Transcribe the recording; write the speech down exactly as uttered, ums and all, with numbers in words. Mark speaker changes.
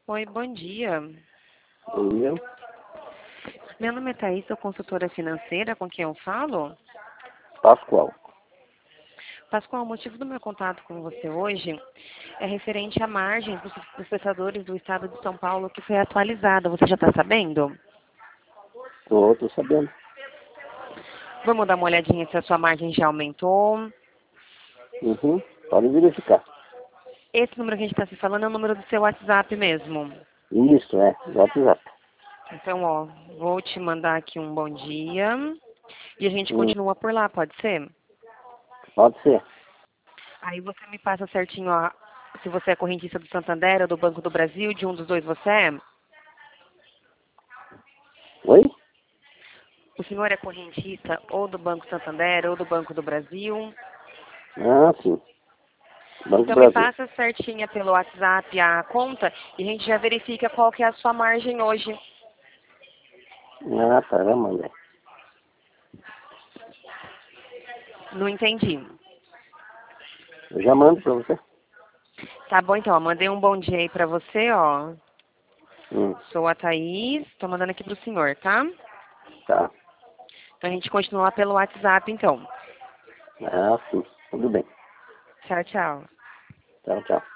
Speaker 1: Oi, bom dia.
Speaker 2: Bom dia.
Speaker 1: Meu nome é Thaís, sou consultora financeira, com quem eu falo?
Speaker 2: Pascoal.
Speaker 1: Pascoal, o motivo do meu contato com você hoje é referente à margem dos dos prestadores do Estado de São Paulo que foi atualizada. Você já está sabendo?
Speaker 2: Tô, tô sabendo.
Speaker 1: Vamos dar uma olhadinha se a sua margem já aumentou.
Speaker 2: Uhum. Pode verificar.
Speaker 1: Esse número que a gente está se falando é o número do seu WhatsApp mesmo.
Speaker 2: Isso, é. WhatsApp.
Speaker 1: Então, ó, vou te mandar aqui um bom dia e a gente
Speaker 2: Hum,
Speaker 1: continua por lá, pode ser?
Speaker 2: pode ser.
Speaker 1: Aí você me passa certinho ó, se você é correntista do Santander ou do Banco do Brasil, de um dos dois você é?
Speaker 2: Oi?
Speaker 1: O senhor é correntista ou do Banco Santander ou do Banco do Brasil?
Speaker 2: Ah, sim. Banco
Speaker 1: Então me
Speaker 2: Brasil.
Speaker 1: passa certinha pelo WhatsApp a conta e a gente já verifica qual que é a sua margem hoje.
Speaker 2: Ah, tá. Já mandei.
Speaker 1: Não entendi.
Speaker 2: Eu já mando pra você.
Speaker 1: Tá bom então, ó, mandei um bom dia aí pra você, ó.
Speaker 2: Hum,
Speaker 1: Sou a Thaís, tô mandando aqui pro senhor, tá?
Speaker 2: tá.
Speaker 1: Então a gente continua pelo WhatsApp então.
Speaker 2: Ah, sim. Tudo bem.
Speaker 1: Tchau, tchau.
Speaker 2: Tchau, tchau.